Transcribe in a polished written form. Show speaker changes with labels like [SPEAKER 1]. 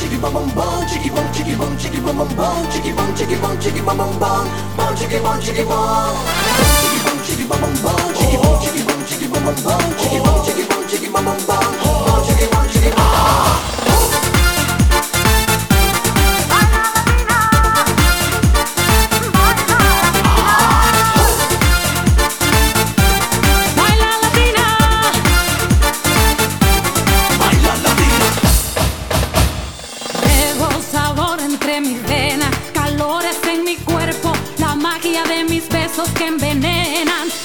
[SPEAKER 1] chicky bum bum bum, chicky bum chicky bum chicky bum bum bum, chicky bum chicky bum chicky bum bum bum, chicky bum chicky bum, chicky bum chicky bum bum bum, chicky bum chicky bum chicky bum bum bum, chicky bum chicky bum chicky bum bum bum, chicky bum chicky bum.
[SPEAKER 2] Mis venas, calores en mi cuerpo, la magia de mis besos que envenenan.